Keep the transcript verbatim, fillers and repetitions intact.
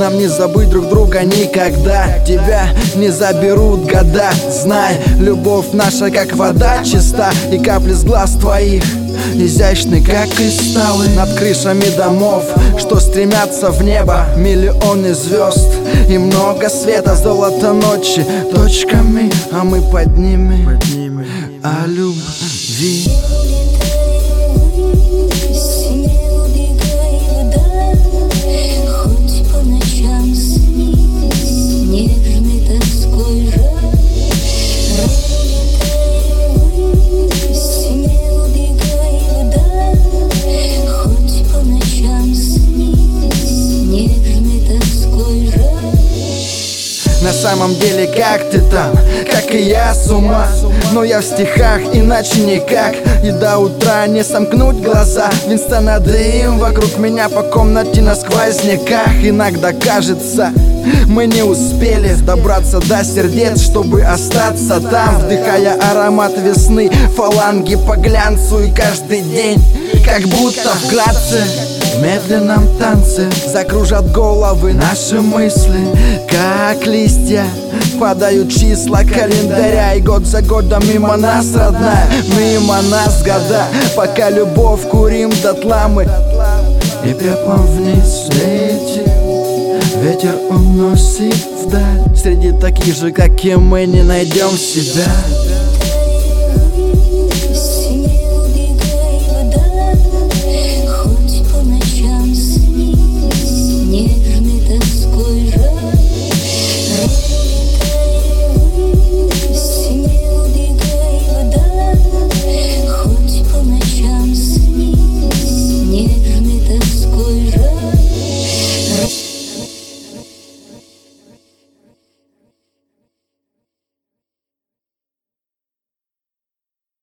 Нам не забыть друг друга никогда. Тебя не заберут года. Знай, любовь наша как вода чиста, и капли с глаз твоих изящны, как кристаллы. Над крышами домов, что стремятся в небо, миллионы звезд и много света. Золото ночи точками, а мы под ними о любви. На самом деле, как ты там, как и я, с ума. Но я в стихах, иначе никак. И до утра не сомкнуть глаза. Винстона дым вокруг меня по комнате на сквозняках. Иногда кажется, мы не успели добраться до сердец, чтобы остаться там, вдыхая аромат весны, фаланги по глянцу. И каждый день, как будто вкратце, в медленном танце закружат головы наши мысли, как листья. Падают числа календаря, и год за годом мимо нас, родная, мимо нас года, пока любовь курим дотла мы, и пеплом вниз летит. Ветер уносит вдаль. Среди таких же, как и мы, не найдем себя.